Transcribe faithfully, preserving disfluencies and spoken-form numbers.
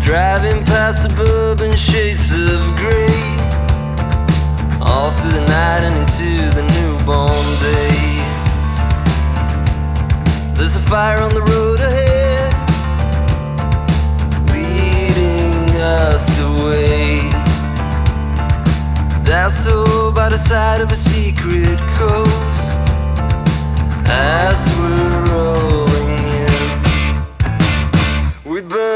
Driving past suburban shades of grey, all through the night and into the newborn day. There's a fire on the road ahead, leading us away. Dazzled by the sight of a secret coast, as we're rolling in, we burn